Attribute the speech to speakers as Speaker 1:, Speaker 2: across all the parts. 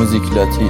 Speaker 1: موزیک لاتی.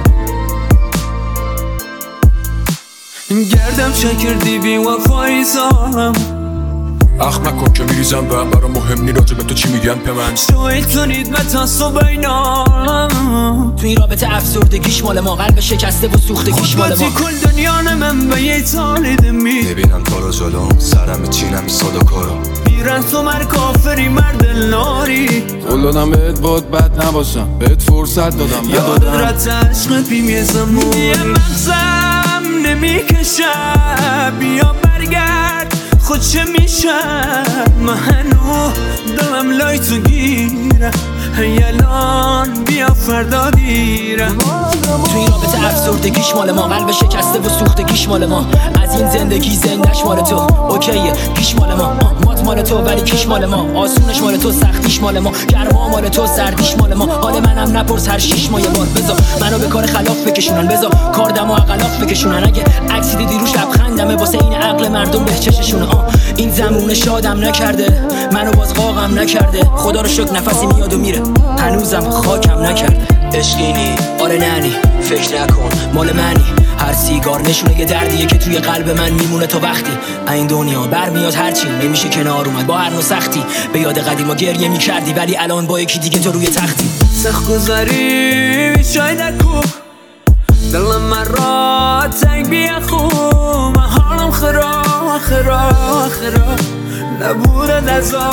Speaker 2: گردم شکردی بی وفایزم
Speaker 3: اخ مکن که میریزم به هم برا مهم نی راجع به تو چی میگن به من
Speaker 2: شویتونید متاسو بینام
Speaker 4: تو این رابطه افسردگیش مال ما، قلب شکسته و سوختگیش مال ما.
Speaker 2: خودباتی کل دنیا من به یه تالیده
Speaker 5: میبینم تو رو جلوم سرم میچینم صدا کرو
Speaker 2: میرن تو مر کافری مرد ناری
Speaker 6: قول دادم بهت بود بد نباشم بهت فرصت دادم ندادم
Speaker 2: یادت عشق بیم زمون یه مغزم نمیکشه بیا برگرد خود چه میشم من هنو دلم لای تو گیره الان بیا فردا دیرم.
Speaker 4: تو این رابطه افسردگیش مال ما، قلب شکسته و سوختگیش مال ما. از این زندگی زندش مال تو اوکیه کیش مال ما. مات مال تو ولی کیش مال ما. آسونش مال تو سختیش مال ما. گرما مال تو سردیش مال ما. حال منم نپرس هر 6 ماه یه بار بذار منو به کار خلاف بکشونن، بذار کار دمو عقلاف بکشونن. اگه عکسی دیدی روش لبخندمه واسه این عقل مردم به چششونه. این زمونه شادم نکرده منو باز قاقم نکرده. خدا رو شکر نفسی میاد و میره هنوزم خاکم نکرده. عشقینی آره ننی فکر نکن مال منی. هر سیگار نشونه یه دردیه که توی قلب من میمونه تا وقتی این دنیا برمیاد هرچی نمیشه کنار اومد با هر نوع سختی. به یاد قدیما گریه میکردی ولی الان با یکی دیگه تو روی تختی.
Speaker 2: سخت گذاری شاید نکو دلم من را تنگ بیا خوب من حالم خراب نبوده نزا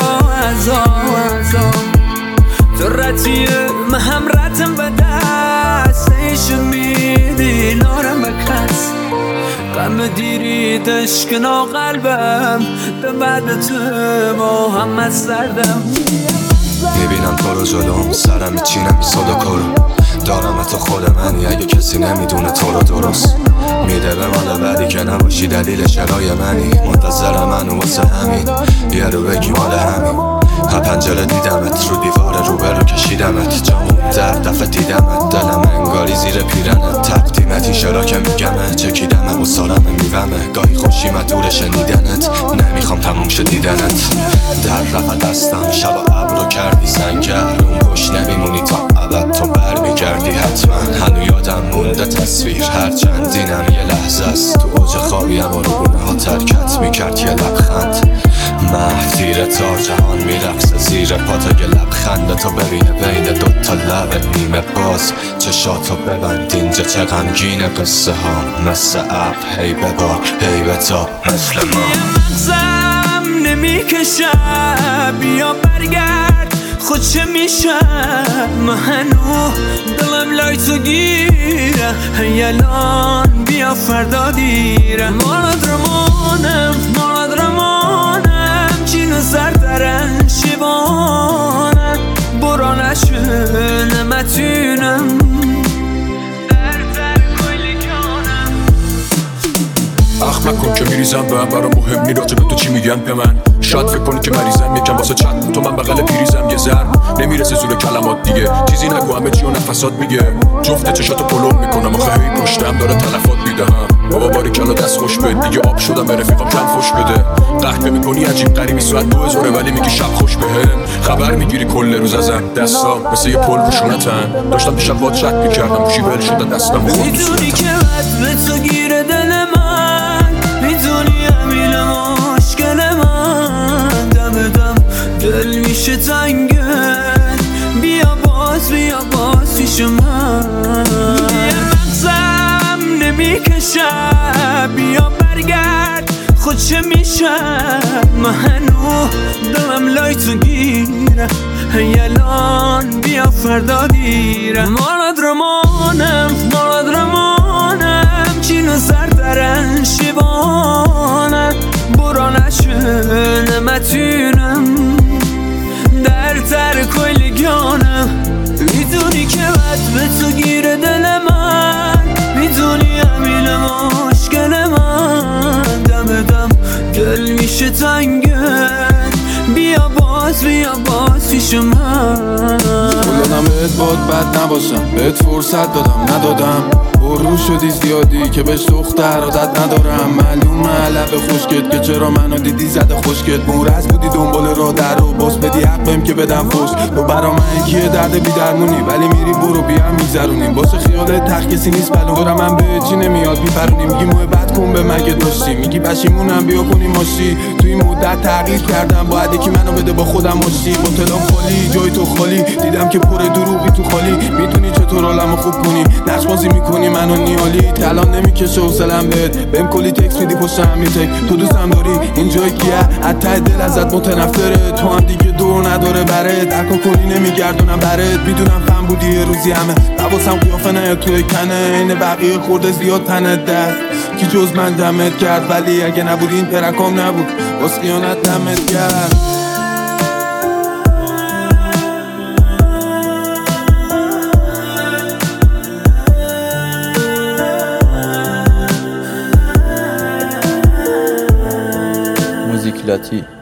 Speaker 2: تو رتیه من هم رتم به دست ایشون میدی نارم بکس غم دیری دشکنا قلبم به بعد تو محمد سردم.
Speaker 5: میبینم تو رو جلوم سرم میچینم صدا کرو دارم تو خود منی اگه کسی نمیدونه تو رو درست میده به مال بعدی که نباشی دلیل شرای منی منتظر منو واسه همین یه رو بگی مال همین. ها پنجره دیدمت رو دیوار روبرو کشیدمت جامون در دفعه دیدمت دلم انگاری زیر پیرنت تقدیمت این شرا که میگمه چکیدمه و سالم میومه گاهی خوشیمت دور شنیدنت نمیخوام تموم شد دیدنت در رفت دستم شب و ابرو کردی سنگرون پشت نمیمونی تا ابد تو بر میگردی حتما هنو یادم مونده تصویر هر چندینم یه لحظه است تو اوج خوابیم و روبونه ها ترکت میکرد یه لبخند مهدیر تا جهان میرقصه زیر پاتا یه لبخنده تو ببینه بین دوتا لبت نیمه باز چشاتو ببند اینجا چه غمگینه قصه ها مثل اب هی ببار هی بتا مثل ما.
Speaker 2: یه مغزم نمیکشه بیا برگرد خود چه میشم من هنو دلم لای تو گیره الان بیا فردا دیره. مالد رمانم چینو سردرن شیوانم برا نشو نمتونم در کلی جانم.
Speaker 3: اخ مکن که میریزم به هم برا مهم نی راجع به تو چی میگن به من. شاید فکر کنی که مریضم یکم واسه چند تو من بغل پیریزم یه ذر نمیرسه زور کلمات دیگه چیزی نگو همه چی و نفسات میگه جفت چشاتو پلو میکنم آخه هی پشتم داره تلفات میده بابا باری کلا دست خوش بد دیگه آب شدم به رفیقم کم خوش بده. قهوه میکنی عجیب غریبی ساعت 2000 ولی میگی شب خوش بهم خبر میگیری کل روز ازم دستام مثل یه پل روشونتن داشتم دیشب باد چت میکردم گوشی ول شده دستم و
Speaker 2: میدونی که وقت به تو گیره دل من میدونی همین مشکل من دم دل میشه تنگن بیا باز پیش من. یه مغزم نمیکشه بیا برگرد خود چه میشم من هنو دلم لای تو گیره الان بیا فردا دیره. مالد رمانم چینو سردرن شیوانم برا نشو نمتونم در کلی گانم. میدونی که وقت به تو گیره دل من میدونی همین مشکل من دم دل میشه تنگن بیا باز پیش من.
Speaker 6: دادم بهت بود بد نباشم بهت فرصت دادم ندادم برو شدی زیادی که بهش دختر عادت ندارم معلومه لب خوشگت که چرا منو دیدی زده خوشگت مورز بودی دنبال راه در و باز بدی حق بهم که بدم فوش تو برا من کیه درد بی درمونی ولی میری برو بیام میگذرونیم واسه خیال تخت کسی نیست بلون دورم من به چی نمیاد میپرونیم میگی محبت کن به مگه داشتی میگی پشیمونم بیا کنیم ماشی تو این مدت تغییر کردم باید یکی منو بده با خودم ماشی با تلام خالی جای تو خالی دیدم که پر دروغی تو خالی میدونی چطور حالمو خوب کنی نقش بازی میکنی منو نیالی تلان نمیکشه حوصله‌ام بهم کلی تکس میدی پشتم میتک تو دوستم داری اینجای کیه از ته دل ازت متنفره تو هم دیگه دور نداره برات هرکا کنی نمیگردونم برات میدونم فهم بودی یه روزی همه حواسم قیافه نه توی کنه این بقیه خورده زیاد تنت درد کی جز من دمت کرد ولی اگه نبود این ترکام نبود باز خیانت دمت کرد
Speaker 1: موزیک لاتی